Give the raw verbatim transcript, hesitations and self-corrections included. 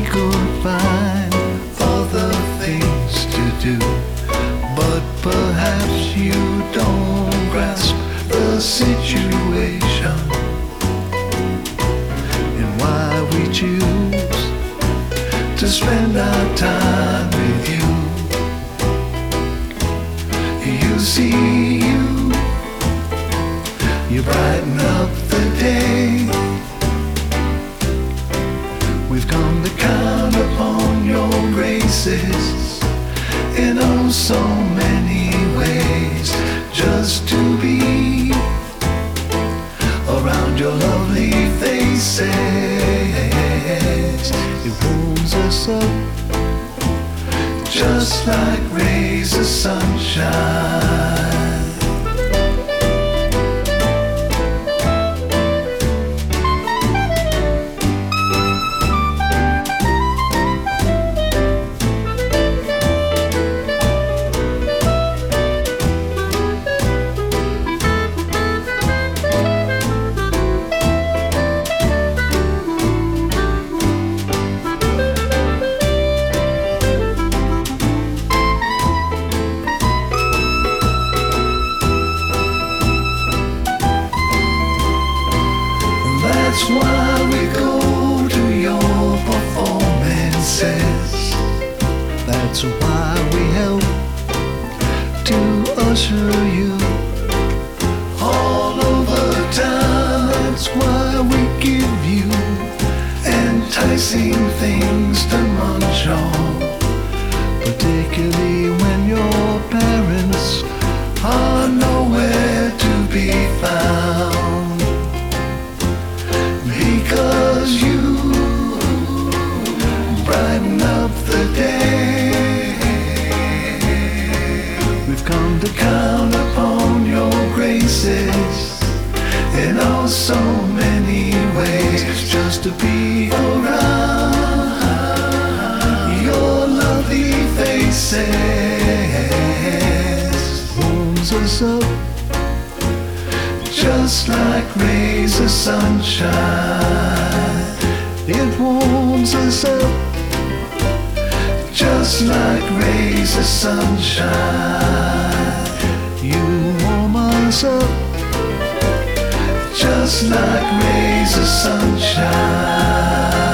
could find other things to do, but perhaps you don't grasp the situation and why we choose to spend our time with you. You see, you, you brighten up the day. We've come to count upon your graces in oh so many ways, just to be around your lovely faces. It warms us up just like rays of sunshine. That's why we go to your performances. That's why we help to usher you all over town. That's why we give you enticing things to munch on, particularly when your parents are nowhere to be found. Because you brighten up the day. We've come to count upon your graces in oh so many ways, just to be around your lovely faces. Warms us up just like rays of sunshine. It warms us up just like rays of sunshine. You warm us up just like rays of sunshine.